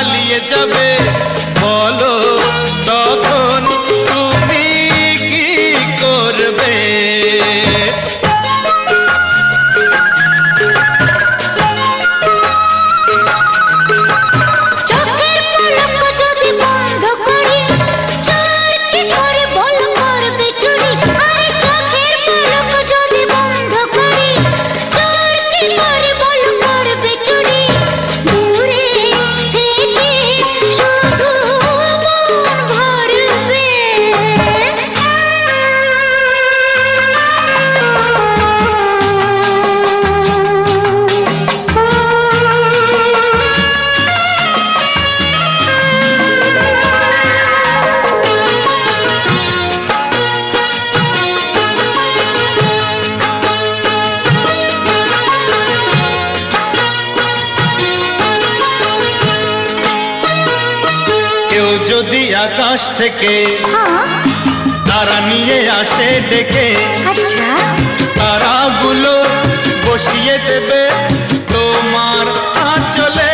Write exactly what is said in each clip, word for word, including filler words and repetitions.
পালিয়ে যাবে বলো তখন তুমি কি করবে কেউ যদি আকাশ থেকে তারা নিয়ে আসে ডেকে তারাগুলো বসিয়ে দেবে তোমার আঁচলে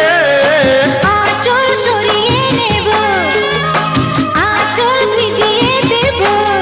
আঁচল সরিয়ে নেব আঁচল ভিজিয়ে দেব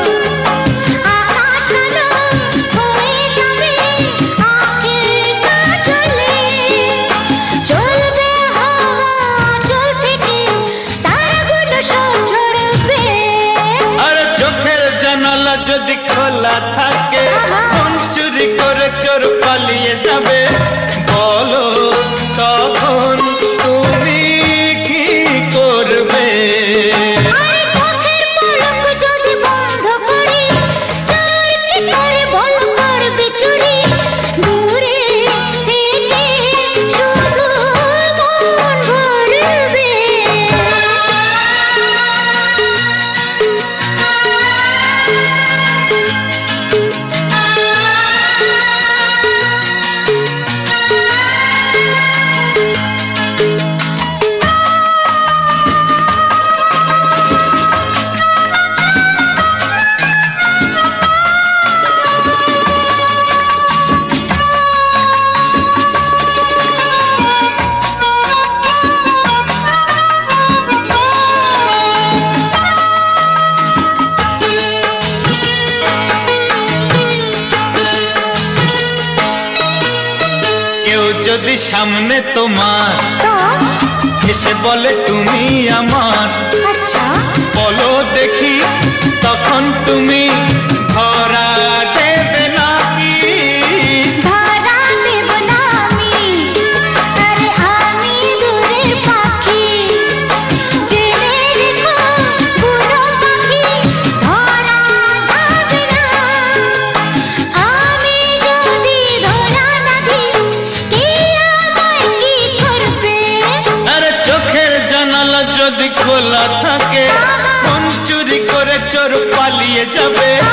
আকাশ কালো হয়ে যাবে আঁখের কাজলে চলবে হাওয়া আঁচল থেকে তারাগুলো সব ঝরবে আর চোখের জানালা যদি খোলা থাকে মন চুরি করে চোর পালিয়ে যাবে বলো তখন তুমি কি করবে আরে চোখের পলক যদি বন্ধ করি চোর কি করে বল করবে চুরি দূরে থেকে শুধু মন ভরবে কেউ যদি সামনে তোমার তো এসে বলে তুমি আমার আচ্ছা বলো দেখি তখন তুমি ধরা দেবে নাকি ধরা দেব না আমি আরে আমি দূরের পাখি জেনে রেখো বুড়ো পাখি ধরা যাবে না আমি যদি ধরা না দিই কে আমায় কি করবে আরে চোখের জানালা যদি খোলা থাকে মন চুরি করে চোর পালিয়ে যাবে